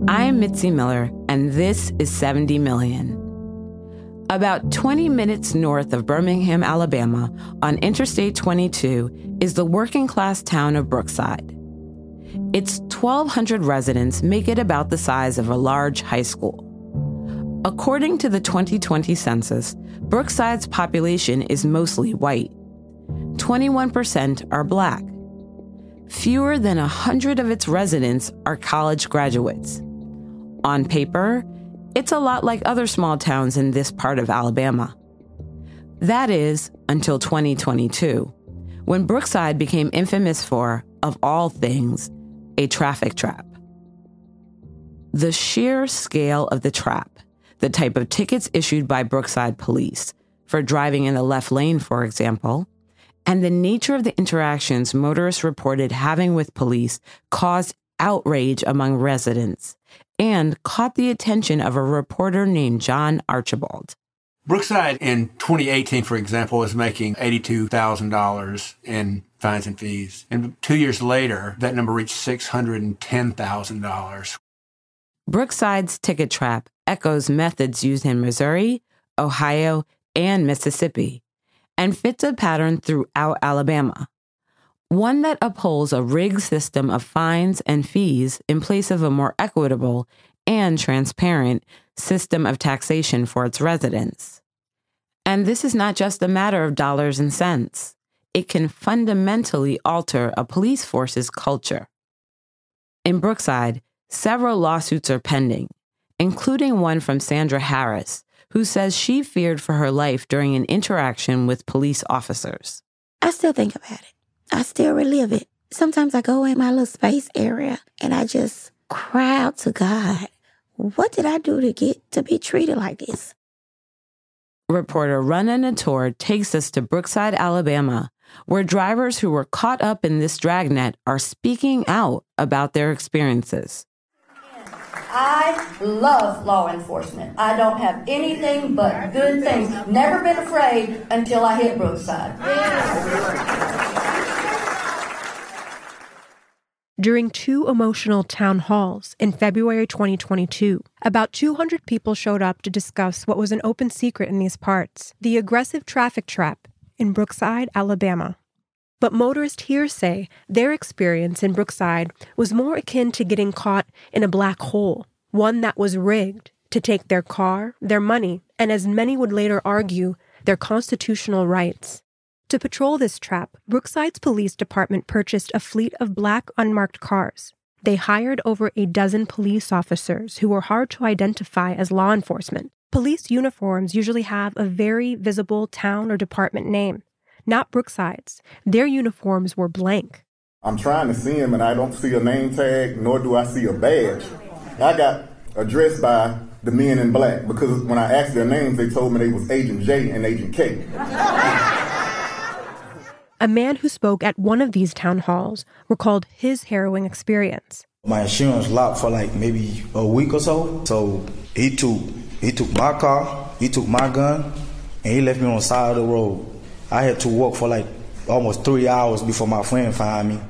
I'm Mitzi Miller, and this is 70 Million. About 20 minutes north of Birmingham, Alabama, on Interstate 22, is the working-class town of Brookside. Its 1,200 residents make it about the size of a large high school. According to the 2020 census, Brookside's population is mostly white. 21% are Black. Fewer than 100 of its residents are college graduates. On paper, it's a lot like other small towns in this part of Alabama. That is, until 2022, when Brookside became infamous for, of all things, a traffic trap. The sheer scale of the trap, the type of tickets issued by Brookside police, for driving in the left lane, for example, and the nature of the interactions motorists reported having with police caused outrage among residents and caught the attention of a reporter named John Archibald. Brookside in 2018, for example, was making $82,000 in fines and fees. And 2 years later, that number reached $610,000. Brookside's ticket trap echoes methods used in Missouri, Ohio, and Mississippi, and fits a pattern throughout Alabama, one that upholds a rigged system of fines and fees in place of a more equitable and transparent system of taxation for its residents. And this is not just a matter of dollars and cents. It can fundamentally alter a police force's culture. In Brookside, several lawsuits are pending, including one from Sandra Harris, who says she feared for her life during an interaction with police officers. I still think about it. I still relive it. Sometimes I go in my little space area and I just cry out to God, what did I do to get to be treated like this? Reporter Rana Nator takes us to Brookside, Alabama, where drivers who were caught up in this dragnet are speaking out about their experiences. I love law enforcement. I don't have anything but good things. Never been afraid until I hit Brookside. During two emotional town halls in February 2022, about 200 people showed up to discuss what was an open secret in these parts, the aggressive traffic trap in Brookside, Alabama. But motorists here say their experience in Brookside was more akin to getting caught in a black hole, one that was rigged to take their car, their money, and as many would later argue, their constitutional rights. To patrol this trap, Brookside's police department purchased a fleet of black unmarked cars. They hired over a dozen police officers who were hard to identify as law enforcement. Police uniforms usually have a very visible town or department name. Not Brookside's. Their uniforms were blank. I'm trying to see him and I don't see a name tag, nor do I see a badge. I got addressed by the men in black because when I asked their names, they told me they was Agent J and Agent K. A man who spoke at one of these town halls recalled his harrowing experience. My insurance locked for like maybe a week or so. So he took my car, he took my gun, and he left me on the side of the road. I had to walk for like almost 3 hours before my friend found me.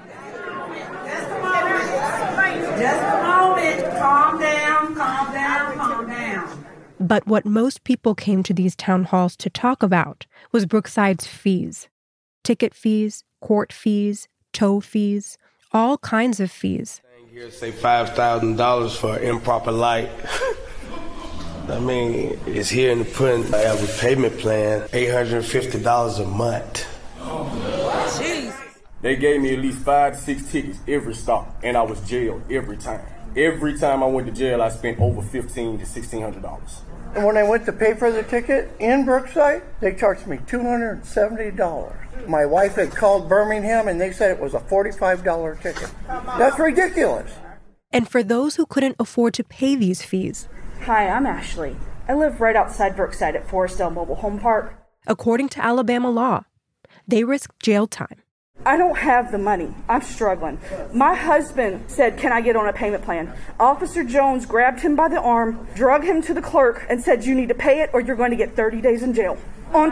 Just a moment. Calm down, calm down, calm down. But what most people came to these town halls to talk about was Brookside's fees. Ticket fees, court fees, tow fees, all kinds of fees. Here say $5,000 for improper light. I mean, it's here in the print. I have a payment plan, $850 a month. Jeez. They gave me at least 5 to 6 tickets every stop, and I was jailed every time. Every time I went to jail, I spent over $1,500 to $1,600. And when I went to pay for the ticket in Brookside, they charged me $270. My wife had called Birmingham, and they said it was a $45 ticket. That's ridiculous. And for those who couldn't afford to pay these fees, hi, I'm Ashley. I live right outside Brookside at Forestdale Mobile Home Park. According to Alabama law, they risked jail time. I don't have the money. I'm struggling. My husband said, can I get on a payment plan? Officer Jones grabbed him by the arm, drug him to the clerk, and said, you need to pay it or you're going to get 30 days in jail. On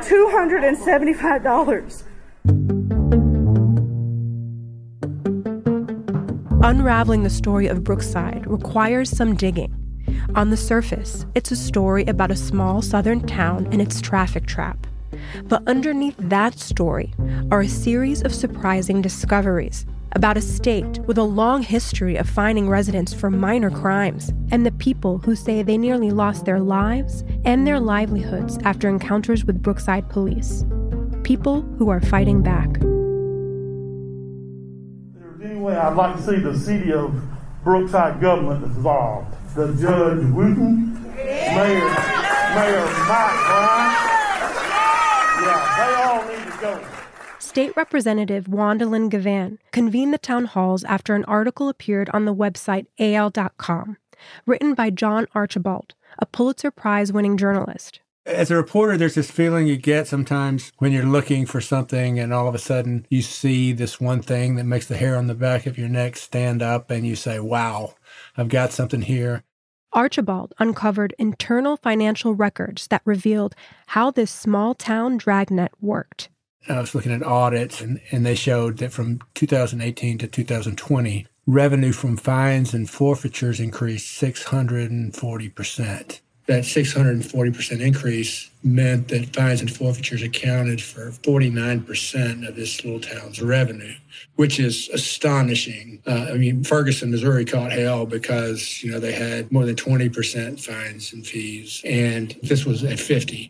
$275. Unraveling the story of Brookside requires some digging. On the surface, it's a story about a small southern town and its traffic trap. But underneath that story are a series of surprising discoveries about a state with a long history of fining residents for minor crimes, and the people who say they nearly lost their lives and their livelihoods after encounters with Brookside police. People who are fighting back. Anyway, I'd like to see the city of Brookside government dissolved. The Judge Wooten, Mayor Mike Brown. Yeah, they all need to go. State Representative Wandalyn Gavan convened the town halls after an article appeared on the website AL.com, written by John Archibald, a Pulitzer Prize-winning journalist. As a reporter, there's this feeling you get sometimes when you're looking for something and all of a sudden you see this one thing that makes the hair on the back of your neck stand up and you say, wow, I've got something here. Archibald uncovered internal financial records that revealed how this small-town dragnet worked. I was looking at audits, and they showed that from 2018 to 2020, revenue from fines and forfeitures increased 640%. That 640% increase meant that fines and forfeitures accounted for 49% of this little town's revenue, which is astonishing. Ferguson, Missouri caught hell because, they had more than 20% fines and fees, and this was at 50%.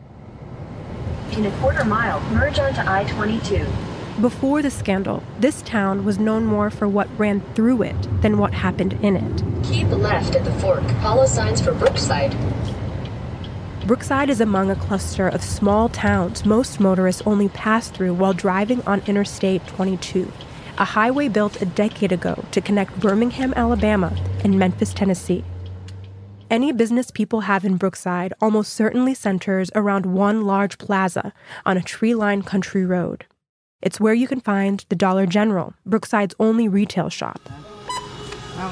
In a quarter mile, merge onto I-22. Before the scandal, this town was known more for what ran through it than what happened in it. Keep left at the fork. Follow signs for Brookside. Brookside is among a cluster of small towns most motorists only pass through while driving on Interstate 22, a highway built a decade ago to connect Birmingham, Alabama, and Memphis, Tennessee. Any business people have in Brookside almost certainly centers around one large plaza on a tree-lined country road. It's where you can find the Dollar General, Brookside's only retail shop. All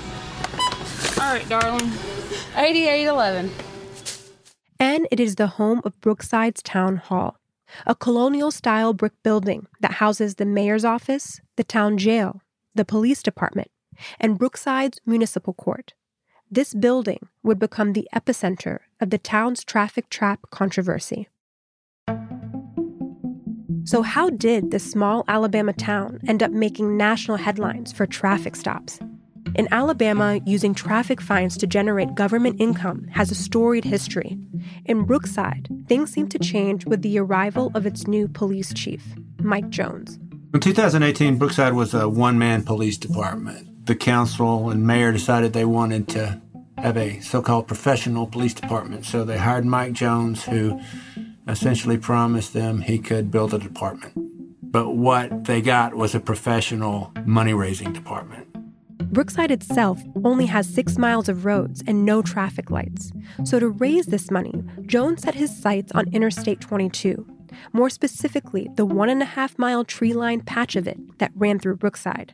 right, darling. 8811. And it is the home of Brookside's Town Hall, a colonial-style brick building that houses the mayor's office, the town jail, the police department, and Brookside's municipal court. This building would become the epicenter of the town's traffic trap controversy. So how did this small Alabama town end up making national headlines for traffic stops? In Alabama, using traffic fines to generate government income has a storied history. In Brookside, things seem to change with the arrival of its new police chief, Mike Jones. In 2018, Brookside was a one-man police department. The council and mayor decided they wanted to have a so-called professional police department. So they hired Mike Jones, who essentially promised them he could build a department. But what they got was a professional money-raising department. Brookside itself only has 6 miles of roads and no traffic lights. So to raise this money, Jones set his sights on Interstate 22. More specifically, the 1.5-mile tree-lined patch of it that ran through Brookside.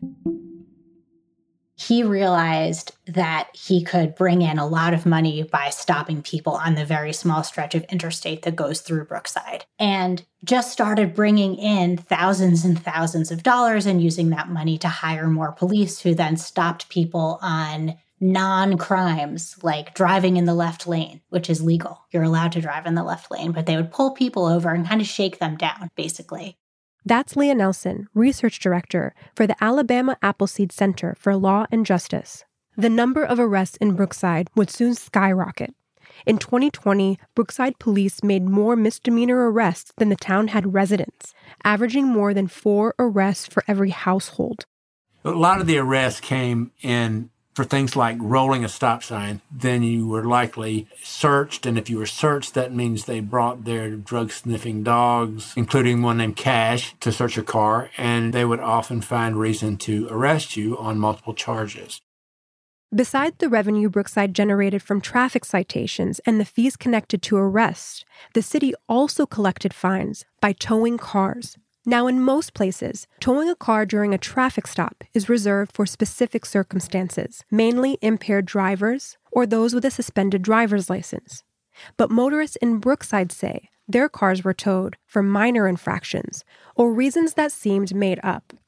He realized that he could bring in a lot of money by stopping people on the very small stretch of interstate that goes through Brookside, and just started bringing in thousands and thousands of dollars and using that money to hire more police, who then stopped people on non-crimes like driving in the left lane, which is legal. You're allowed to drive in the left lane, but they would pull people over and kind of shake them down, basically. That's Leah Nelson, research director for the Alabama Appleseed Center for Law and Justice. The number of arrests in Brookside would soon skyrocket. In 2020, Brookside police made more misdemeanor arrests than the town had residents, averaging more than 4 arrests for every household. A lot of the arrests came in for things like rolling a stop sign. Then you were likely searched, and if you were searched, that means they brought their drug-sniffing dogs, including one named Cash, to search your car, and they would often find reason to arrest you on multiple charges. Besides the revenue Brookside generated from traffic citations and the fees connected to arrests, the city also collected fines by towing cars. Now, in most places, towing a car during a traffic stop is reserved for specific circumstances, mainly impaired drivers or those with a suspended driver's license. But motorists in Brookside say their cars were towed for minor infractions or reasons that seemed made up.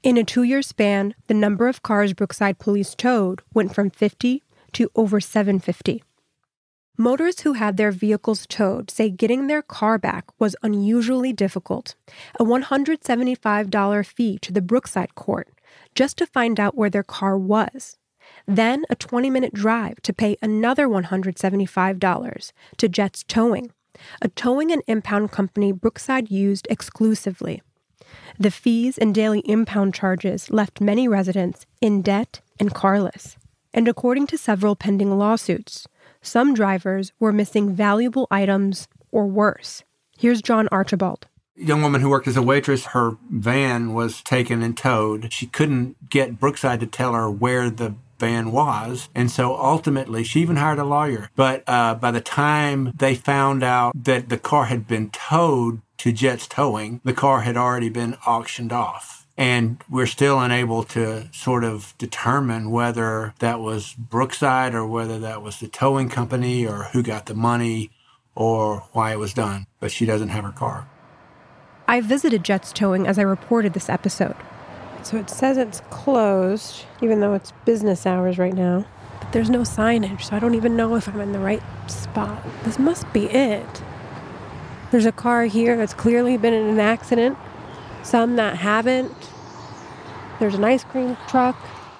In a 2-year span, the number of cars Brookside police towed went from 50 to over 750. Motorists who had their vehicles towed say getting their car back was unusually difficult. A $175 fee to the Brookside court just to find out where their car was. Then a 20-minute drive to pay another $175 to Jets Towing, a towing and impound company Brookside used exclusively. The fees and daily impound charges left many residents in debt and carless. And according to several pending lawsuits, some drivers were missing valuable items or worse. Here's John Archibald. A young woman who worked as a waitress, her van was taken and towed. She couldn't get Brookside to tell her where the van was, and so ultimately she even hired a lawyer. But by the time they found out that the car had been towed to Jets Towing, the car had already been auctioned off. And we're still unable to sort of determine whether that was Brookside or whether that was the towing company or who got the money or why it was done. But she doesn't have her car. I visited Jets Towing as I reported this episode. So it says it's closed, even though it's business hours right now. But there's no signage, so I don't even know if I'm in the right spot. This must be it. There's a car here that's clearly been in an accident. Some that haven't. There's an ice cream truck.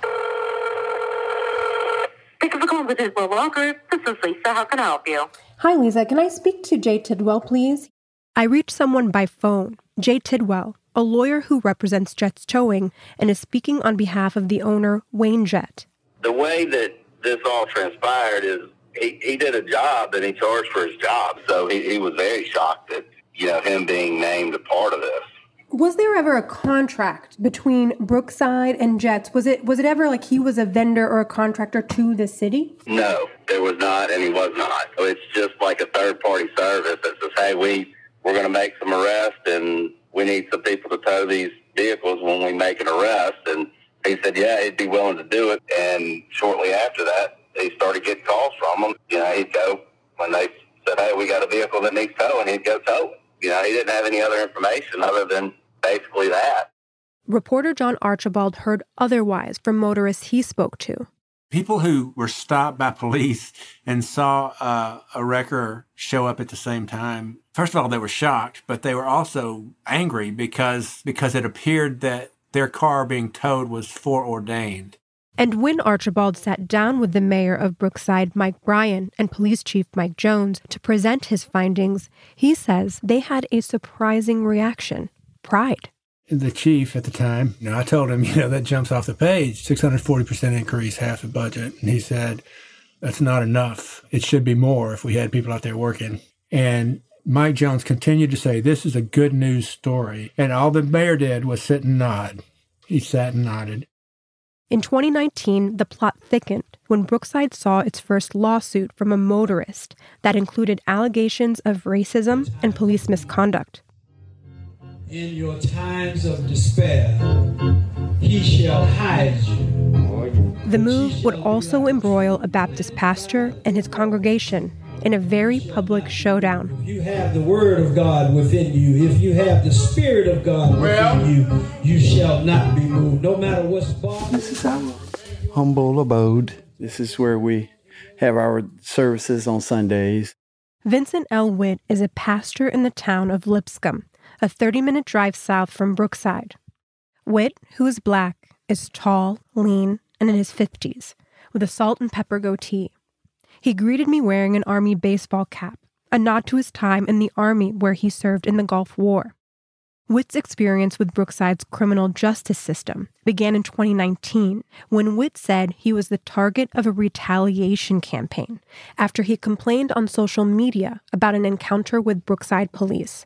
Thank you for calling the Tidwell Law Group. This is Lisa. How can I help you? Hi, Lisa. Can I speak to Jay Tidwell, please? I reached someone by phone, Jay Tidwell, a lawyer who represents Jets Towing and is speaking on behalf of the owner, Wayne Jett. The way that this all transpired is he did a job and he charged for his job. So he was very shocked at, him being named a part of this. Was there ever a contract between Brookside and Jets? Was it ever like he was a vendor or a contractor to the city? No, there was not, and he was not. So it's just like a third-party service that says, hey, we're going to make some arrests, and we need some people to tow these vehicles when we make an arrest. And he said, yeah, he'd be willing to do it. And shortly after that, he started getting calls from them. He'd go, when they said, hey, we got a vehicle that needs towing, he'd go tow it. He didn't have any other information other than basically that. Reporter John Archibald heard otherwise from motorists he spoke to. People who were stopped by police and saw a wrecker show up at the same time, first of all, they were shocked, but they were also angry because it appeared that their car being towed was foreordained. And when Archibald sat down with the mayor of Brookside, Mike Bryan, and police chief Mike Jones to present his findings, he says they had a surprising reaction: pride. The chief at the time, I told him, that jumps off the page, 640% increase, half the budget. And he said, that's not enough. It should be more if we had people out there working. And Mike Jones continued to say, this is a good news story. And all the mayor did was sit and nod. He sat and nodded. In 2019, the plot thickened when Brookside saw its first lawsuit from a motorist that included allegations of racism and police misconduct. In your times of despair, he shall hide you. The move would also embroil a Baptist pastor and his congregation in a very public showdown. If you have the word of God within you, if you have the spirit of God within you, you shall not be moved, no matter what's bothering. This is our humble abode. This is where we have our services on Sundays. Vincent L. Witt is a pastor in the town of Lipscomb, a 30-minute drive south from Brookside. Witt, who is black, is tall, lean, and in his 50s, with a salt and pepper goatee. He greeted me wearing an Army baseball cap, a nod to his time in the Army where he served in the Gulf War. Witt's experience with Brookside's criminal justice system began in 2019 when Witt said he was the target of a retaliation campaign after he complained on social media about an encounter with Brookside police.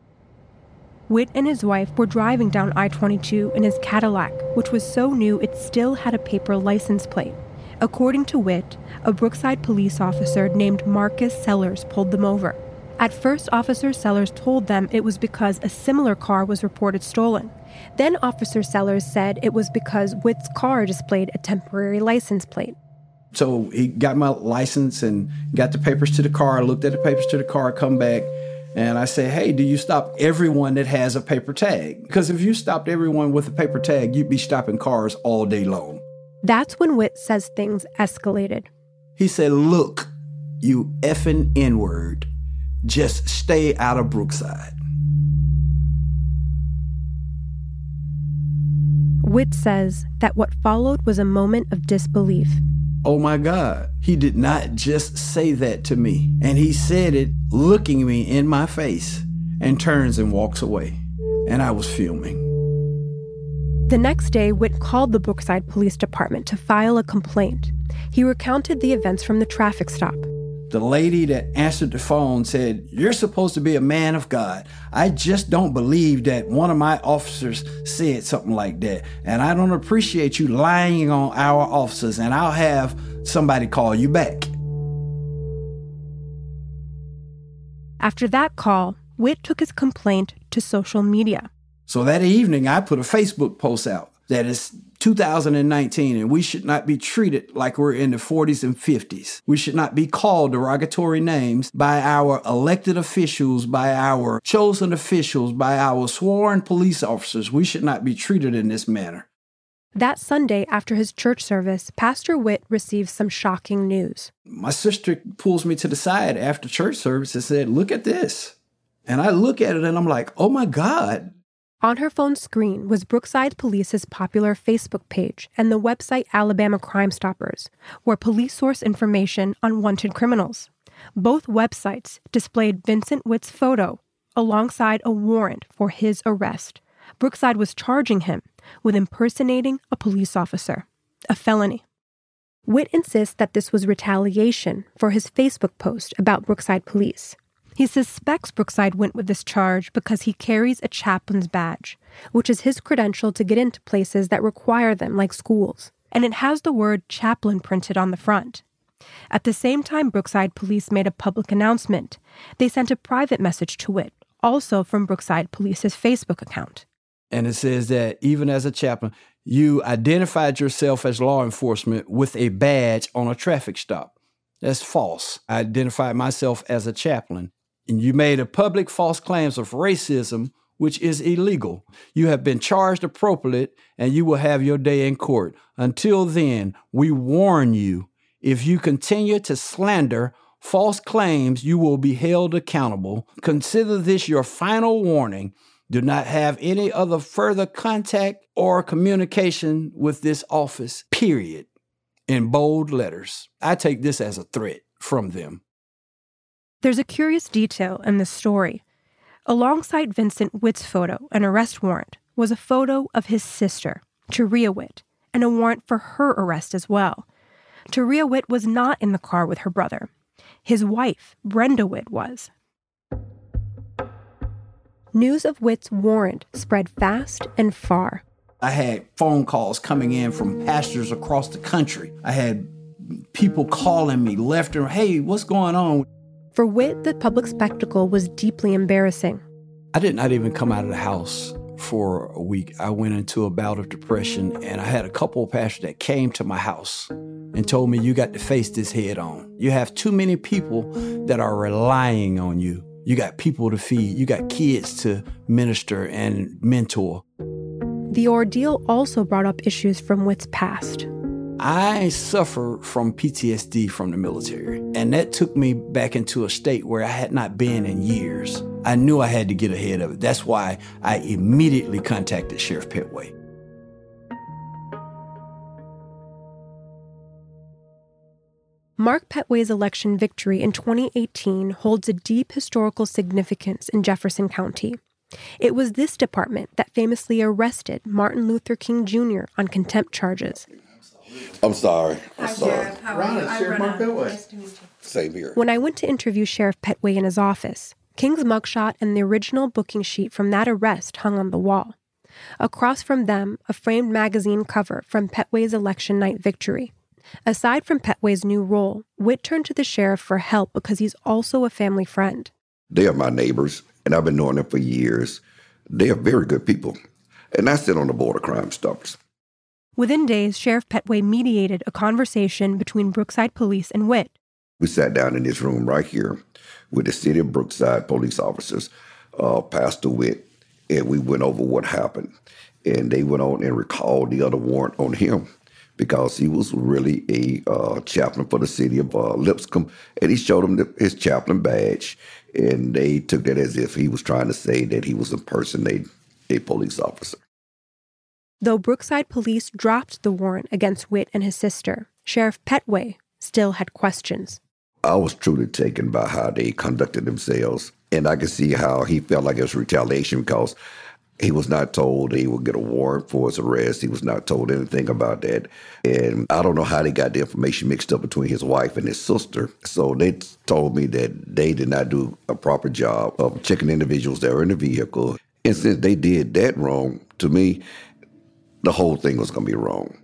Witt and his wife were driving down I-22 in his Cadillac, which was so new it still had a paper license plate. According to Witt, a Brookside police officer named Marcus Sellers pulled them over. At first, Officer Sellers told them it was because a similar car was reported stolen. Then Officer Sellers said it was because Witt's car displayed a temporary license plate. So he got my license and got the papers to the car, looked at the papers to the car, come back, And I say, hey, do you stop everyone that has a paper tag? Because if you stopped everyone with a paper tag, you'd be stopping cars all day long. That's when Witt says things escalated. He said, look, you effing N-word, just stay out of Brookside. Witt says that what followed was a moment of disbelief. Oh my God, he did not just say that to me. And he said it looking me in my face and turns and walks away. And I was fuming. The next day, Witt called the Brookside Police Department to file a complaint. He recounted the events from the traffic stop. The lady that answered the phone said, you're supposed to be a man of God. I just don't believe that one of my officers said something like that. And I don't appreciate you lying on our officers, and I'll have somebody call you back. After that call, Witt took his complaint to social media. So that evening, I put a Facebook post out that it's 2019 and we should not be treated like we're in the 40s and 50s. We should not be called derogatory names by our elected officials, by our chosen officials, by our sworn police officers. We should not be treated in this manner. That Sunday, after his church service, Pastor Witt received some shocking news. My sister pulls me to the side after church service and said, look at this. And I look at it and I'm like, oh my God. On her phone screen was Brookside Police's popular Facebook page and the website Alabama Crime Stoppers, where police source information on wanted criminals. Both websites displayed Vincent Witt's photo alongside a warrant for his arrest. Brookside was charging him with impersonating a police officer, a felony. Witt insists that this was retaliation for his Facebook post about Brookside Police. He suspects Brookside went with this charge because he carries a chaplain's badge, which is his credential to get into places that require them, like schools. And it has the word chaplain printed on the front. At the same time Brookside Police made a public announcement, they sent a private message to Witt, also from Brookside Police's Facebook account. And it says that even as a chaplain, you identified yourself as law enforcement with a badge on a traffic stop. That's false. I identified myself as a chaplain. And you made a public false claims of racism, which is illegal. You have been charged appropriately, and you will have your day in court. Until then, we warn you, if you continue to slander false claims, you will be held accountable. Consider this your final warning. Do not have any other further contact or communication with this office, period. In bold letters. I take this as a threat from them. There's a curious detail in this story. Alongside Vincent Witt's photo and arrest warrant was a photo of his sister, Taria Witt, and a warrant for her arrest as well. Taria Witt was not in the car with her brother. His wife, Brenda Witt, was. News of Witt's warrant spread fast and far. I had phone calls coming in from pastors across the country. I had people calling me left and right, hey, what's going on? For Witt, the public spectacle was deeply embarrassing. I did not even come out of the house for a week. I went into a bout of depression, and I had a couple of pastors that came to my house and told me, you got to face this head on. You have too many people that are relying on you. You got people to feed. You got kids to minister and mentor. The ordeal also brought up issues from Witt's past. I suffer from PTSD from the military, and that took me back into a state where I had not been in years. I knew I had to get ahead of it. That's why I immediately contacted Sheriff Petway. Mark Petway's election victory in 2018 holds a deep historical significance in Jefferson County. It was this department that famously arrested Martin Luther King Jr. on contempt charges. I'm sorry. Hi, Sheriff. How are you? Sheriff Mark Petway. Nice to meet you. Same here. When I went to interview Sheriff Petway in his office, King's mugshot and the original booking sheet from that arrest hung on the wall. Across from them, a framed magazine cover from Petway's election night victory. Aside from Petway's new role, Witt turned to the sheriff for help because he's also a family friend. They are my neighbors, and I've been knowing them for years. They are very good people, and I sit on the board of Crime Stoppers. Within days, Sheriff Petway mediated a conversation between Brookside Police and Witt. We sat down in this room right here. with the city of Brookside police officers, Pastor Witt, and we went over what happened. And they went on and recalled the other warrant on him because he was really a chaplain for the city of Lipscomb, and he showed them his chaplain badge, and they took that as if he was trying to say that he was impersonating a police officer. Though Brookside police dropped the warrant against Witt and his sister, Sheriff Petway still had questions. I was truly taken by how they conducted themselves, and I could see how he felt like it was retaliation because he was not told he would get a warrant for his arrest. He was not told anything about that. And I don't know how they got the information mixed up between his wife and his sister. So they told me that they did not do a proper job of checking individuals that were in the vehicle. And since they did that wrong, to me, the whole thing was going to be wrong.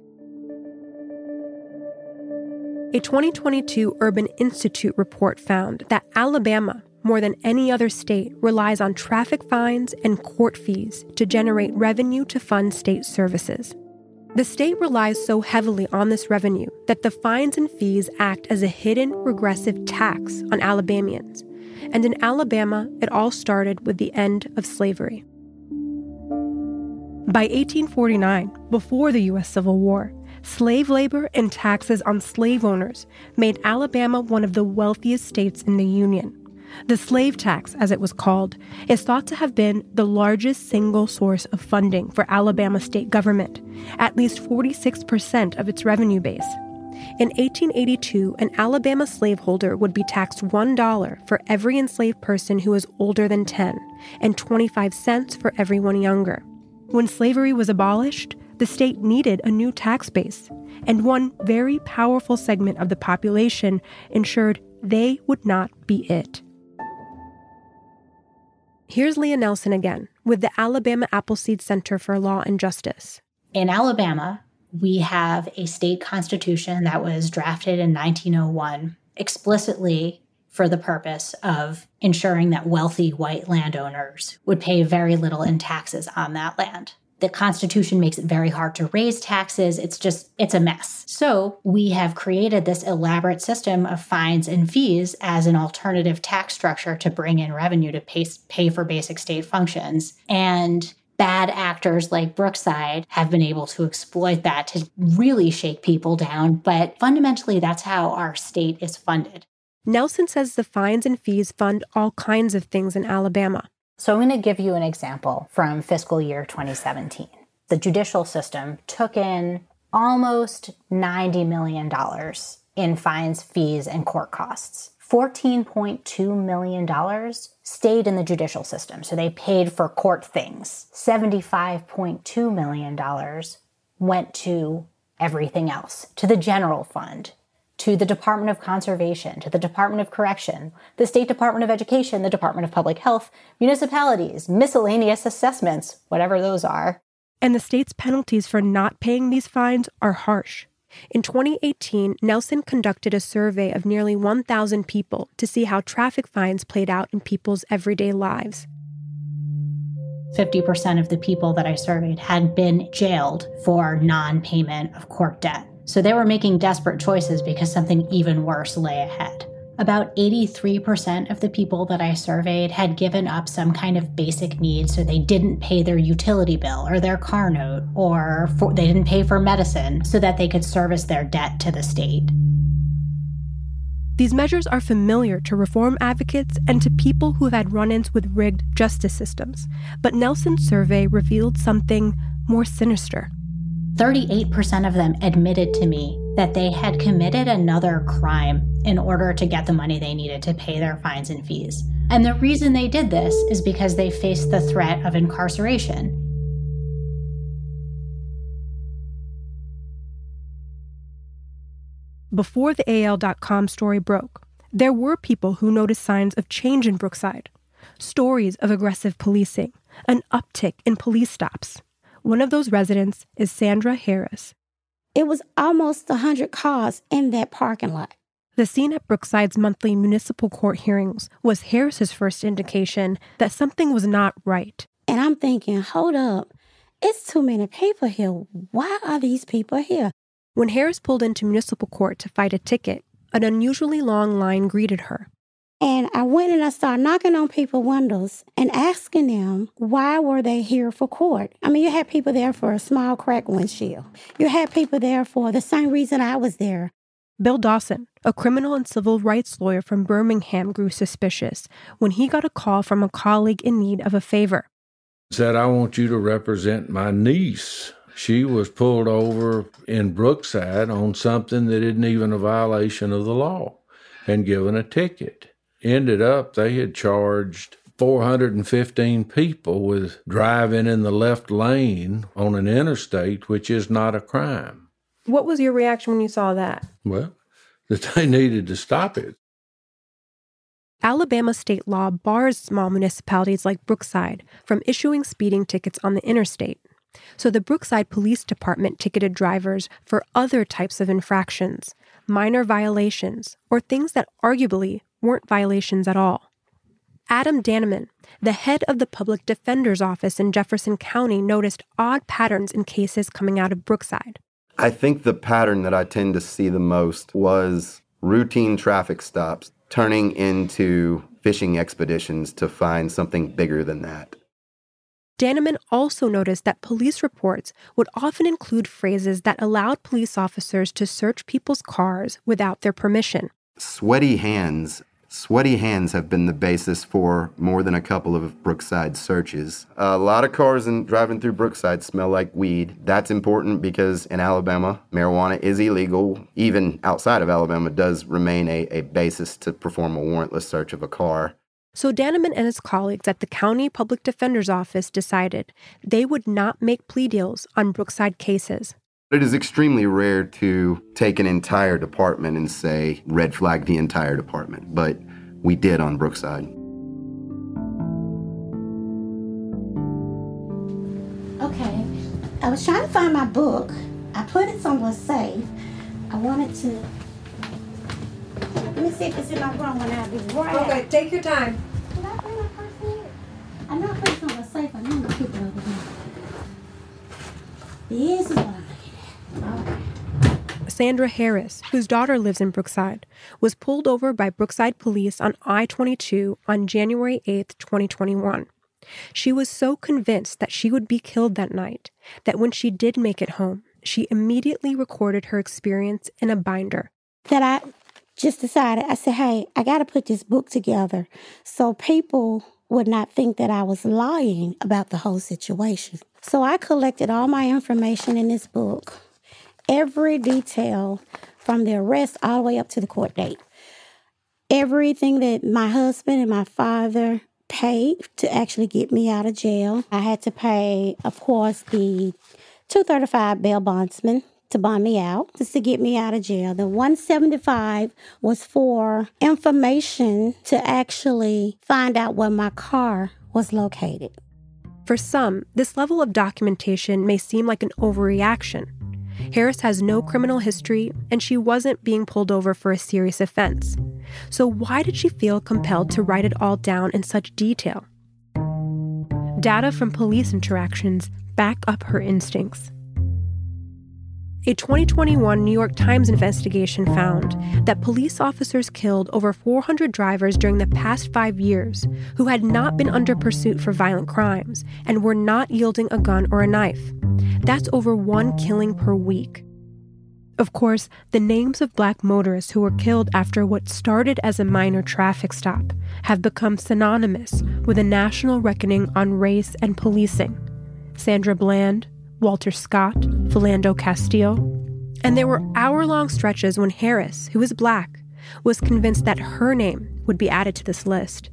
A 2022 Urban Institute report found that Alabama, more than any other state, relies on traffic fines and court fees to generate revenue to fund state services. The state relies so heavily on this revenue that the fines and fees act as a hidden regressive tax on Alabamians. And in Alabama, it all started with the end of slavery. By 1849, before the U.S. Civil War, slave labor and taxes on slave owners made Alabama one of the wealthiest states in the Union. The slave tax, as it was called, is thought to have been the largest single source of funding for Alabama state government, at least 46% of its revenue base. In 1882, an Alabama slaveholder would be taxed $1 for every enslaved person who was older than 10, and 25 cents for everyone younger. When slavery was abolished, the state needed a new tax base, and one very powerful segment of the population ensured they would not be it. Here's Leah Nelson again with the Alabama Appleseed Center for Law and Justice. In Alabama, we have a state constitution that was drafted in 1901 explicitly for the purpose of ensuring that wealthy white landowners would pay very little in taxes on that land. The Constitution makes it very hard to raise taxes. It's a mess. So we have created this elaborate system of fines and fees as an alternative tax structure to bring in revenue to pay for basic state functions. And bad actors like Brookside have been able to exploit that to really shake people down. But fundamentally, that's how our state is funded. Nelson says the fines and fees fund all kinds of things in Alabama. So I'm going to give you an example from fiscal year 2017. The judicial system took in almost $90 million in fines, fees, and court costs. $14.2 million stayed in the judicial system, so they paid for court things. $75.2 million went to everything else, to the general fund, to the Department of Conservation, to the Department of Correction, the State Department of Education, the Department of Public Health, municipalities, miscellaneous assessments, whatever those are. And the state's penalties for not paying these fines are harsh. In 2018, Nelson conducted a survey of nearly 1,000 people to see how traffic fines played out in people's everyday lives. 50% of the people that I surveyed had been jailed for non-payment of court debt. So they were making desperate choices because something even worse lay ahead. About 83% of the people that I surveyed had given up some kind of basic need, so they didn't pay their utility bill or their car note, or they didn't pay for medicine so that they could service their debt to the state. These measures are familiar to reform advocates and to people who have had run-ins with rigged justice systems. But Nelson's survey revealed something more sinister. 38% of them admitted to me that they had committed another crime in order to get the money they needed to pay their fines and fees. And the reason they did this is because they faced the threat of incarceration. Before the AL.com story broke, there were people who noticed signs of change in Brookside. Stories of aggressive policing, an uptick in police stops. One of those residents is Sandra Harris. It was almost 100 cars in that parking lot. The scene at Brookside's monthly municipal court hearings was Harris's first indication that something was not right. And I'm thinking, hold up, it's too many people here. Why are these people here? When Harris pulled into municipal court to fight a ticket, an unusually long line greeted her. And I went and I started knocking on people's windows and asking them why were they here for court. I mean, you had people there for a small cracked windshield. You had people there for the same reason I was there. Bill Dawson, a criminal and civil rights lawyer from Birmingham, grew suspicious when he got a call from a colleague in need of a favor. Said, I want you to represent my niece. She was pulled over in Brookside on something that isn't even a violation of the law and given a ticket. Ended up, they had charged 415 people with driving in the left lane on an interstate, which is not a crime. What was your reaction when you saw that? Well, that they needed to stop it. Alabama state law bars small municipalities like Brookside from issuing speeding tickets on the interstate. So the Brookside Police Department ticketed drivers for other types of infractions, minor violations, or things that arguably weren't violations at all. Adam Daneman, the head of the Public Defender's Office in Jefferson County, noticed odd patterns in cases coming out of Brookside. I think the pattern that I tend to see the most was routine traffic stops turning into fishing expeditions to find something bigger than that. Daneman also noticed that police reports would often include phrases that allowed police officers to search people's cars without their permission. Sweaty hands have been the basis for more than a couple of Brookside searches. A lot of cars driving through Brookside smell like weed. That's important because in Alabama, marijuana is illegal. Even outside of Alabama, does remain a basis to perform a warrantless search of a car. So Daneman and his colleagues at the County Public Defender's Office decided they would not make plea deals on Brookside cases. It is extremely rare to take an entire department and say, red flag the entire department, but we did on Brookside. Okay, I was trying to find my book. I put it somewhere safe. I wanted to, let me see if it's in my room when I'll be right. Okay, take your time. Did I bring my purse in? I know I put it somewhere safe. I know to keep it over here. This is what I'm looking at. Sandra Harris, whose daughter lives in Brookside, was pulled over by Brookside police on I-22 on January 8th, 2021. She was so convinced that she would be killed that night that when she did make it home, she immediately recorded her experience in a binder. That I just decided, I said, hey, I got to put this book together so people would not think that I was lying about the whole situation. So I collected all my information in this book. Every detail from the arrest all the way up to the court date. Everything that my husband and my father paid to actually get me out of jail. I had to pay, of course, the $235 bail bondsman to bond me out, just to get me out of jail. The $175 was for information to actually find out where my car was located. For some, this level of documentation may seem like an overreaction. Harris has no criminal history, and she wasn't being pulled over for a serious offense. So why did she feel compelled to write it all down in such detail? Data from police interactions back up her instincts. A 2021 New York Times investigation found that police officers killed over 400 drivers during the past 5 years who had not been under pursuit for violent crimes and were not yielding a gun or a knife. That's over 1 killing per week. Of course, the names of Black motorists who were killed after what started as a minor traffic stop have become synonymous with a national reckoning on race and policing. Sandra Bland, Walter Scott, Philando Castile. And there were hour-long stretches when Harris, who is Black, was convinced that her name would be added to this list.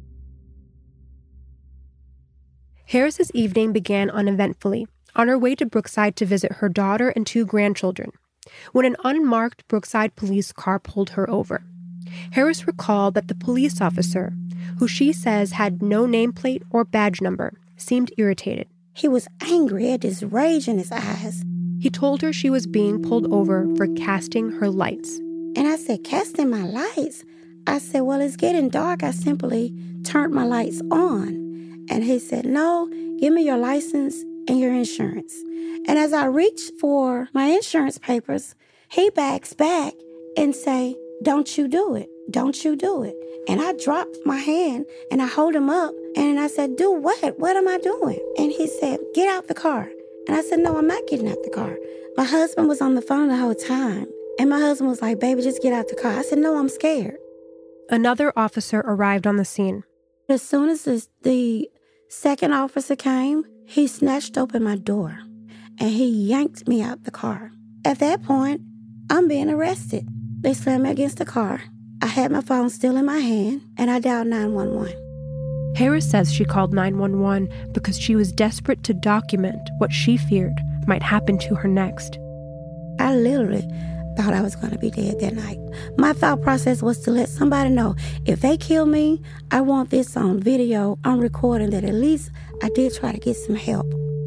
Harris's evening began uneventfully, on her way to Brookside to visit her daughter and 2 grandchildren, when an unmarked Brookside police car pulled her over. Harris recalled that the police officer, who she says had no nameplate or badge number, seemed irritated. He was angry at his rage in his eyes. He told her she was being pulled over for casting her lights. And I said, casting my lights? I said, well, it's getting dark. I simply turned my lights on. And he said, no, give me your license and your insurance. And as I reached for my insurance papers, he backs back and say, don't you do it. Don't you do it. And I dropped my hand and I hold him up and I said, do what? What am I doing? And he said, get out the car. And I said, no, I'm not getting out the car. My husband was on the phone the whole time. And my husband was like, baby, just get out the car. I said, no, I'm scared. Another officer arrived on the scene. As soon as the second officer came, he snatched open my door and he yanked me out the car. At that point, I'm being arrested. They slammed me against the car. I had my phone still in my hand and I dialed 911. Harris says she called 911 because she was desperate to document what she feared might happen to her next. I literally thought I was going to be dead that night. My thought process was to let somebody know, if they kill me, I want this on video, on recording, that at least I did try to get some help.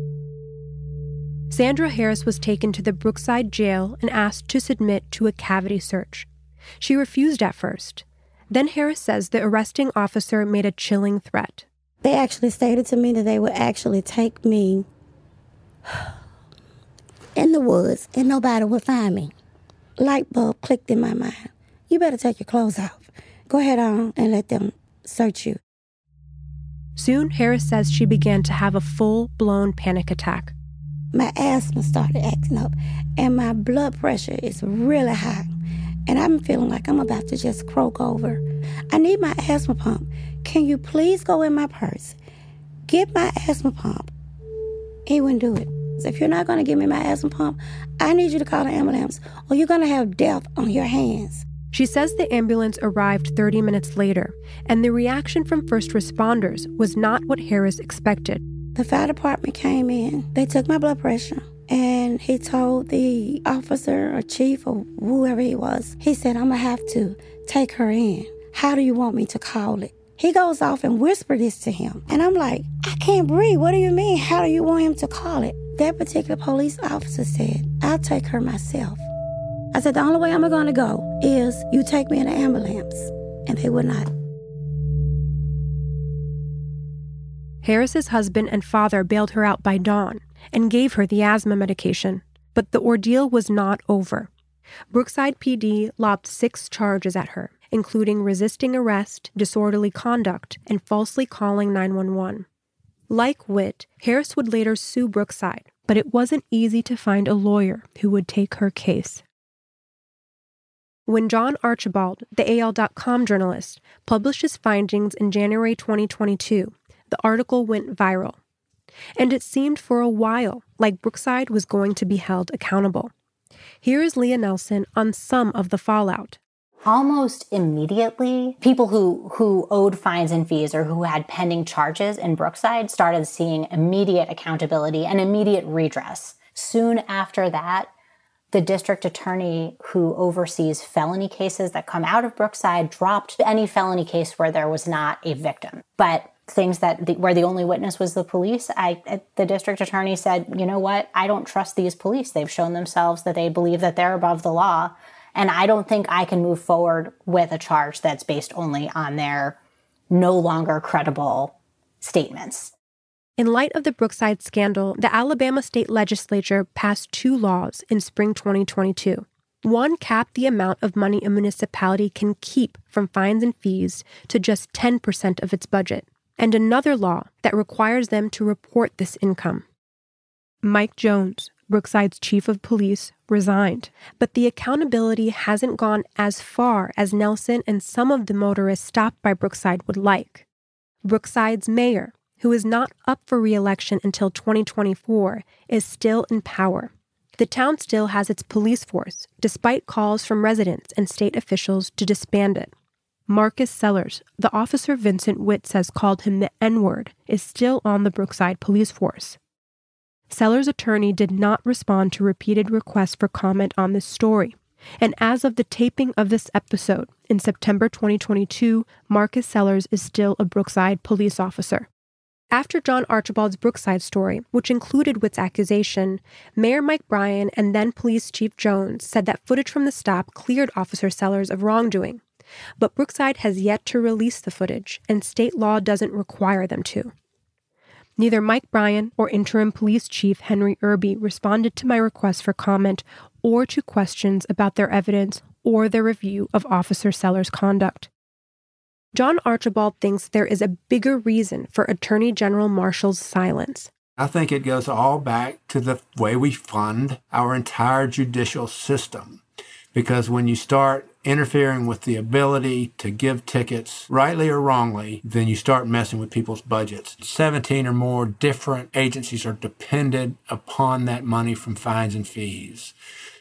Sandra Harris was taken to the Brookside jail and asked to submit to a cavity search. She refused at first. Then Harris says the arresting officer made a chilling threat. They actually stated to me that they would actually take me in the woods and nobody would find me. Light bulb clicked in my mind. You better take your clothes off. Go ahead on and let them search you. Soon, Harris says she began to have a full-blown panic attack. My asthma started acting up and my blood pressure is really high. And I'm feeling like I'm about to just croak over. I need my asthma pump. Can you please go in my purse? Get my asthma pump. He wouldn't do it. So if you're not going to give me my asthma pump, I need you to call an ambulance or you're going to have death on your hands. She says the ambulance arrived 30 minutes later, and the reaction from first responders was not what Harris expected. The fire department came in. They took my blood pressure. And he told the officer or chief or whoever he was, he said, I'm going to have to take her in. How do you want me to call it? He goes off and whispers this to him. And I'm like, I can't breathe. What do you mean? How do you want him to call it? That particular police officer said, I'll take her myself. I said, the only way I'm going to go is you take me in an ambulance. And they would not. Harris's husband and father bailed her out by dawn and gave her the asthma medication. But the ordeal was not over. Brookside PD lobbed 6 charges at her, including resisting arrest, disorderly conduct, and falsely calling 911. Like Witt, Harris would later sue Brookside, but it wasn't easy to find a lawyer who would take her case. When John Archibald, the AL.com journalist, published his findings in January 2022, the article went viral. And it seemed for a while like Brookside was going to be held accountable. Here is Leah Nelson on some of the fallout. Almost immediately, people who owed fines and fees or who had pending charges in Brookside started seeing immediate accountability and immediate redress. Soon after that, the district attorney who oversees felony cases that come out of Brookside dropped any felony case where there was not a victim. But things where the only witness was the police, the district attorney said, you know what, I don't trust these police. They've shown themselves that they believe that they're above the law, and I don't think I can move forward with a charge that's based only on their no longer credible statements. In light of the Brookside scandal, the Alabama state legislature passed 2 laws in spring 2022. One capped the amount of money a municipality can keep from fines and fees to just 10% of its budget, and another law that requires them to report this income. Mike Jones, Brookside's chief of police, resigned, but the accountability hasn't gone as far as Nelson and some of the motorists stopped by Brookside would like. Brookside's mayor, who is not up for re-election until 2024, is still in power. The town still has its police force, despite calls from residents and state officials to disband it. Marcus Sellers, the officer Vincent Witt says called him the N-word, is still on the Brookside police force. Sellers' attorney did not respond to repeated requests for comment on this story, and as of the taping of this episode, in September 2022, Marcus Sellers is still a Brookside police officer. After John Archibald's Brookside story, which included Witt's accusation, Mayor Mike Bryan and then Police Chief Jones said that footage from the stop cleared Officer Sellers of wrongdoing. But Brookside has yet to release the footage, and state law doesn't require them to. Neither Mike Bryan or Interim Police Chief Henry Irby responded to my request for comment or to questions about their evidence or their review of Officer Seller's conduct. John Archibald thinks there is a bigger reason for Attorney General Marshall's silence. I think it goes all back to the way we fund our entire judicial system. Because when you start interfering with the ability to give tickets, rightly or wrongly, then you start messing with people's budgets. 17 or more different agencies are dependent upon that money from fines and fees.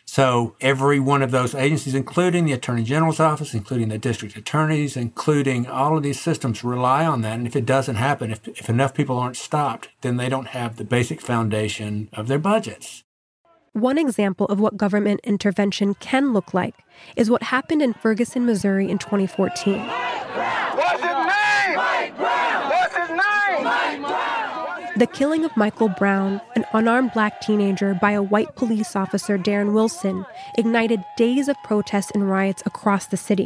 So every one of those agencies, including the Attorney General's office, including the district attorneys, including all of these systems, rely on that. And if it doesn't happen, if enough people aren't stopped, then they don't have the basic foundation of their budgets. One example of what government intervention can look like is what happened in Ferguson, Missouri in 2014. What's his name? Mike Brown! What's his name? Mike Brown! The killing of Michael Brown, an unarmed black teenager, by a white police officer, Darren Wilson, ignited days of protests and riots across the city.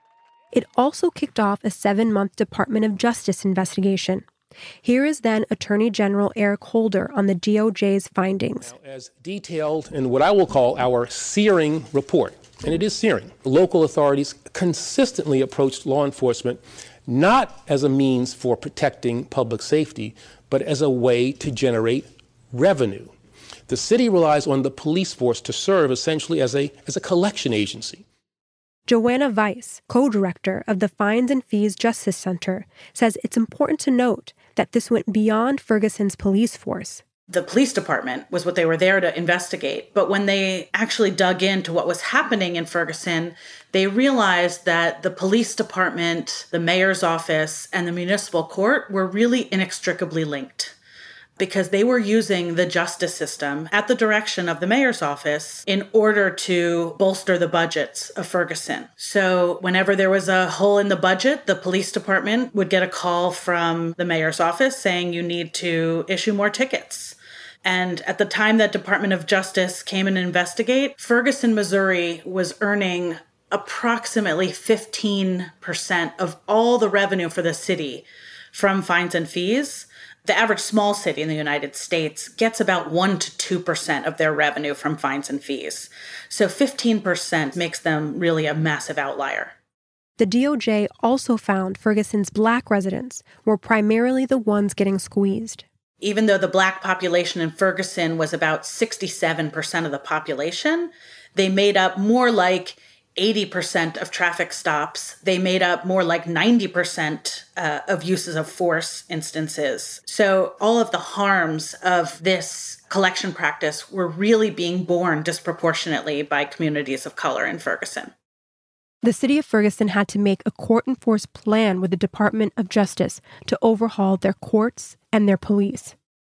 It also kicked off a 7-month Department of Justice investigation. Here is then Attorney General Eric Holder on the DOJ's findings. Now, as detailed in what I will call our searing report, and it is searing, local authorities consistently approached law enforcement not as a means for protecting public safety, but as a way to generate revenue. The city relies on the police force to serve essentially as a collection agency. Joanna Weiss, co-director of the Fines and Fees Justice Center, says it's important to note that this went beyond Ferguson's police force. The police department was what they were there to investigate. But when they actually dug into what was happening in Ferguson, they realized that the police department, the mayor's office, and the municipal court were really inextricably linked, because they were using the justice system at the direction of the mayor's office in order to bolster the budgets of Ferguson. So whenever there was a hole in the budget, the police department would get a call from the mayor's office saying you need to issue more tickets. And at the time that Department of Justice came and investigate, Ferguson, Missouri was earning approximately 15% of all the revenue for the city from fines and fees. The average small city in the United States gets about 1% to 2% of their revenue from fines and fees. So 15% makes them really a massive outlier. The DOJ also found Ferguson's black residents were primarily the ones getting squeezed. Even though the black population in Ferguson was about 67% of the population, they made up more like 80% of traffic stops. They made up more like 90% of uses of force instances. So all of the harms of this collection practice were really being borne disproportionately by communities of color in Ferguson. The city of Ferguson had to make a court-enforced plan with the Department of Justice to overhaul their courts and their police.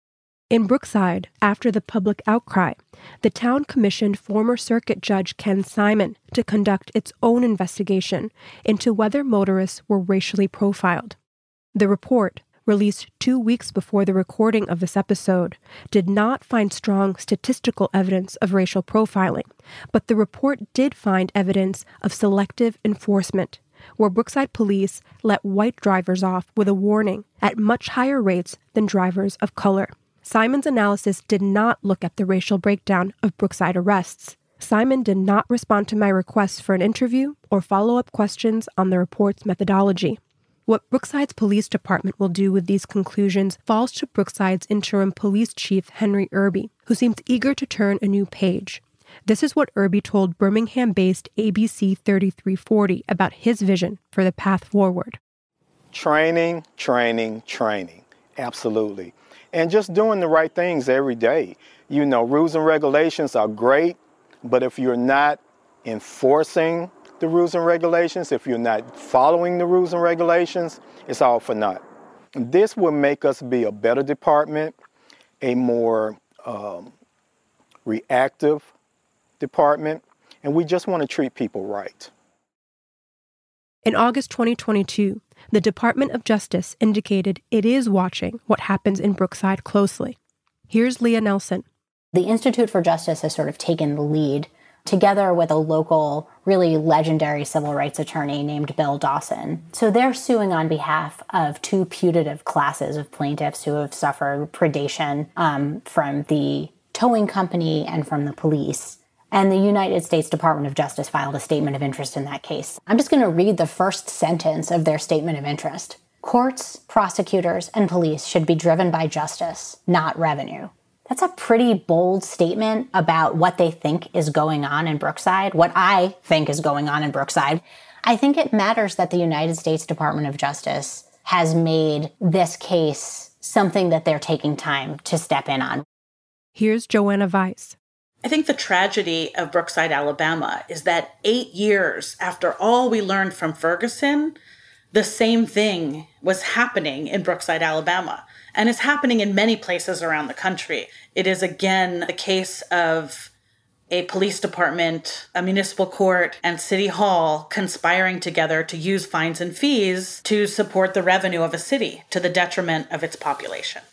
In Brookside, after the public outcry, the town commissioned former circuit judge Ken Simon to conduct its own investigation into whether motorists were racially profiled. The report, released 2 weeks before the recording of this episode, did not find strong statistical evidence of racial profiling, but the report did find evidence of selective enforcement, where Brookside police let white drivers off with a warning at much higher rates than drivers of color. Simon's analysis did not look at the racial breakdown of Brookside arrests. Simon did not respond to my requests for an interview or follow-up questions on the report's methodology. What Brookside's police department will do with these conclusions falls to Brookside's interim police chief, Henry Irby, who seems eager to turn a new page. This is what Irby told Birmingham-based ABC 3340 about his vision for the path forward. Training, training, training. Absolutely. And just doing the right things every day. You know, rules and regulations are great, but if you're not enforcing the rules and regulations, if you're not following the rules and regulations, it's all for naught. This will make us be a better department, a more reactive department, and we just want to treat people right. In August 2022, the Department of Justice indicated it is watching what happens in Brookside closely. Here's Leah Nelson. The Institute for Justice has sort of taken the lead, together with a local, really legendary civil rights attorney named Bill Dawson. So they're suing on behalf of 2 putative classes of plaintiffs who have suffered predation from the towing company and from the police. And the United States Department of Justice filed a statement of interest in that case. I'm just going to read the first sentence of their statement of interest. Courts, prosecutors, and police should be driven by justice, not revenue. That's a pretty bold statement about what they think is going on in Brookside, what I think is going on in Brookside. I think it matters that the United States Department of Justice has made this case something that they're taking time to step in on. Here's Joanna Weiss. I think the tragedy of Brookside, Alabama, is that 8 years after all we learned from Ferguson, the same thing was happening in Brookside, Alabama. And it's happening in many places around the country. It is, again, the case of a police department, a municipal court, and city hall conspiring together to use fines and fees to support the revenue of a city to the detriment of its population.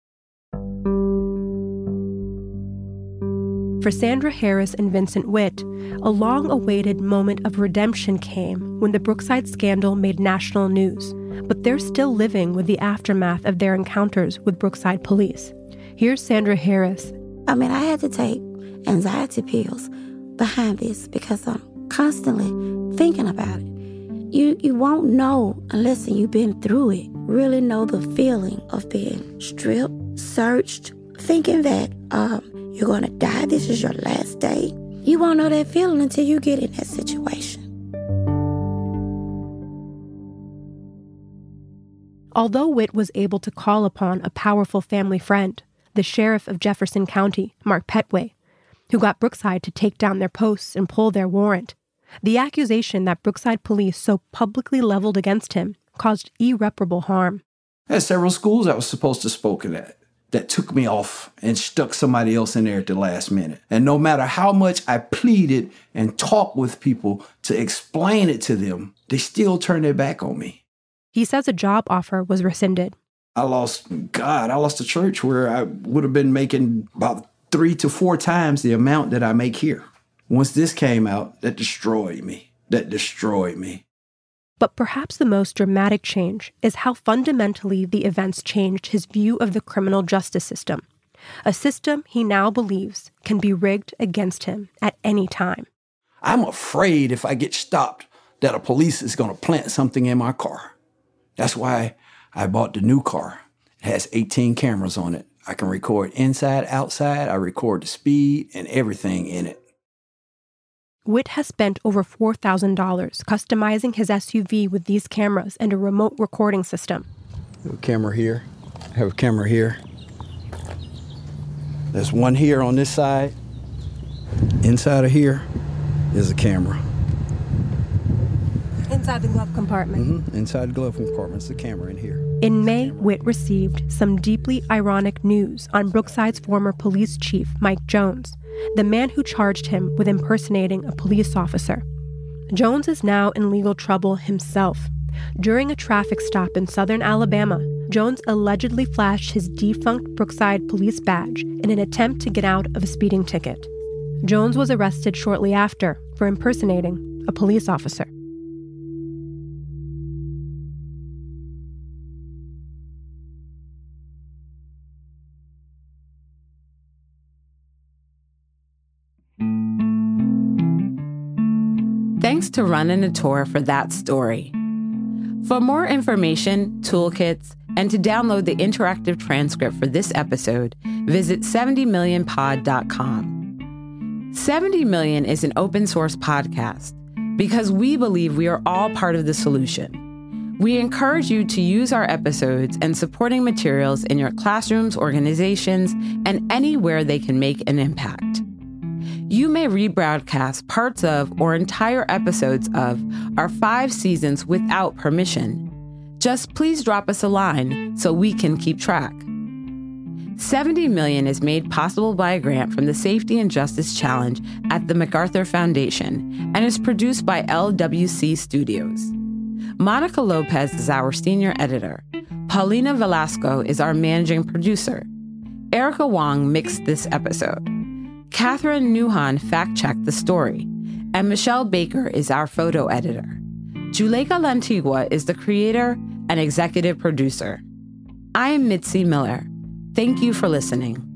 For Sandra Harris and Vincent Witt, a long-awaited moment of redemption came when the Brookside scandal made national news, but they're still living with the aftermath of their encounters with Brookside police. Here's Sandra Harris. I had to take anxiety pills behind this because I'm constantly thinking about it. You won't know unless you've been through it, really know the feeling of being stripped, searched, thinking that you're going to die, this is your last day. You won't know that feeling until you get in that situation. Although Witt was able to call upon a powerful family friend, the sheriff of Jefferson County, Mark Petway, who got Brookside to take down their posts and pull their warrant, the accusation that Brookside police so publicly leveled against him caused irreparable harm. I had several schools I was supposed to spoken at that took me off and stuck somebody else in there at the last minute. And no matter how much I pleaded and talked with people to explain it to them, they still turned their back on me. He says a job offer was rescinded. I lost a church where I would have been making about 3 to 4 times the amount that I make here. Once this came out, that destroyed me. But perhaps the most dramatic change is how fundamentally the events changed his view of the criminal justice system, a system he now believes can be rigged against him at any time. I'm afraid if I get stopped that a police is going to plant something in my car. That's why I bought the new car. It has 18 cameras on it. I can record inside, outside. I record the speed and everything in it. Witt has spent over $4,000 customizing his SUV with these cameras and a remote recording system. I have a camera here. I have a camera here. There's one here on this side. Inside of here is a camera. Inside the glove compartment. Inside the glove compartment's the camera in here. In May, Witt received some deeply ironic news on Brookside's former police chief, Mike Jones, the man who charged him with impersonating a police officer. Jones is now in legal trouble himself. During a traffic stop in southern Alabama, Jones allegedly flashed his defunct Brookside police badge in an attempt to get out of a speeding ticket. Jones was arrested shortly after for impersonating a police officer. Thanks to Run a Tour for that story. For more information, toolkits, and to download the interactive transcript for this episode, visit 70millionpod.com. 70 Million is an open source podcast because we believe we are all part of the solution. We encourage you to use our episodes and supporting materials in your classrooms, organizations, and anywhere they can make an impact. You may rebroadcast parts of or entire episodes of our 5 seasons without permission. Just please drop us a line so we can keep track. 70 Million is made possible by a grant from the Safety and Justice Challenge at the MacArthur Foundation and is produced by LWC Studios. Monica Lopez is our senior editor. Paulina Velasco is our managing producer. Erica Wong mixed this episode. Catherine Nuhan fact-checked the story, and Michelle Baker is our photo editor. Juleka Lantigua is the creator and executive producer. I am Mitzi Miller. Thank you for listening.